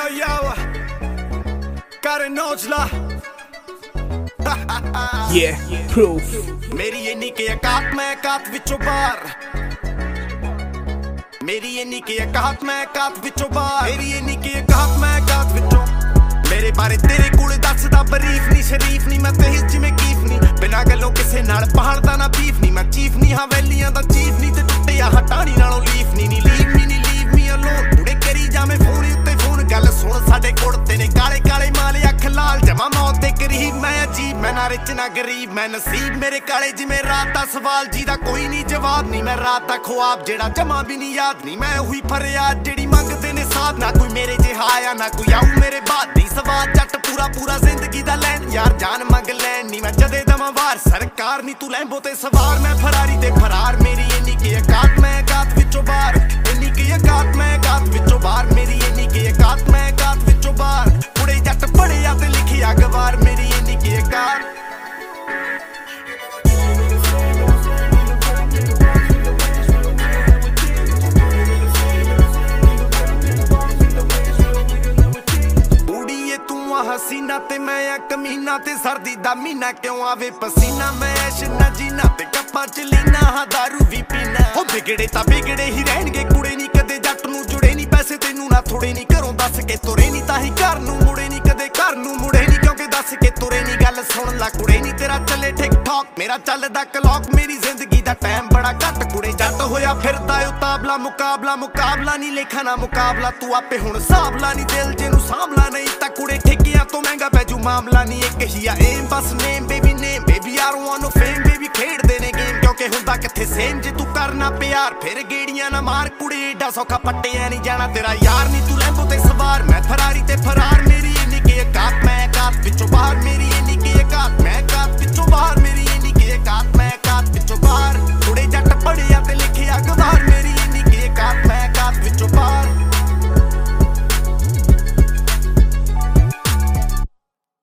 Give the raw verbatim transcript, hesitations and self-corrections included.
yo, yo, got a nojla. Yeah, proof. मेरी ये निके अकात मैं अकात विचों बार मेरी ये निके अकात मैं अकात विचों बार मेरी ये निके अकात मैं अकात विचों मेरे बारे तेरे कोल दसदा बरीफ नहीं शरीफ नहीं मैं ते जिवें कीफ नहीं बिना गल्लों किसे नाल पहाड़दा ना बीफ नहीं मैं चीफ नहीं हवेलियां दा चीफ नहीं ते टुੱਟਿਆ हटानी नालों लीफ नहीं नहीं लीव मी नहीं लीव मी अलोन थोड़े करी जावे फोन उत्ते फोन गल सुन साडे कुड़ते ने काले काले माले अख लाल जमा मौत दे करीब मैं अजीब मैं ना रिच ना गरीब मैं नसीब मेरे काले जिवें रात दा सवाल जीदा कोई नहीं जवाब नहीं मैं रात दा ख्वाब जेड़ा जमा भी नहीं याद नहीं मैं हुई फरियाद जेड़ी मंगदे ने साथ ना कोई मेरे जिहा आया ना कोई आऊ मेरे बाद दी सवाल जट पूरा पूरा जिंदगी दा लैन यार जान मंग लैन नहीं मैं जदे दमा वार सरकार नहीं तू लैंबो ते सवार मैं फरारी ते फरार मेरी इन्नी की औकात मैं औकात विचों बाहर इन्नी की औकात मैं औकात विचों बाहर मेरी इन्नी की औकात मैं औकात विचों बाहर पुड़े जट पढ़िया ते लिखिया गवार मेरी इन्नी की औकात हसीना ते मैं आ कमीना ते सर्दी दा मीना क्यों आवे पसीना मैं ऐश ना जीना ते कप्पा च लीना हाँ दारू भी पीना हो बिगड़े ता बिगड़े ही रहणगे कुड़े नहीं कदे जट नूं जुड़े नहीं पैसे तैनूं ना थोड़े नहीं घरों दस के तुरे नहीं ताही घर नूं मुड़े नहीं कदे घर नूं मुड़े नहीं क्योंकि दस के तुरे नहीं गल सुन ला कुड़े नहीं तेरा चले ठीक ठाक मेरा चलदा क्लॉक मेरी जिंदगी दा टाइम बड़ा घट कुड़े जट होया फिरदा उताबला मुकाबला मुकाबला नहीं लेखा ना मुकाबला तू आपे हुण साबला नहीं दिल जेनू सामला नहीं ता कुड़े ठेकियां तो महंगा पैजू मामला नहीं एक ही आ एम बस नेम बेबी नेम बेबी यार वांट नो फेम बेबी खेड देने गेम क्योंकि हुंदा किथे सेम जे तू करना प्यार फिर गेड़ियां ना मार कुड़े एडा सौखा पट्टियां नहीं जाना तेरा यार नहीं तू लैंबो ते सवार मैं फरारी ते फरार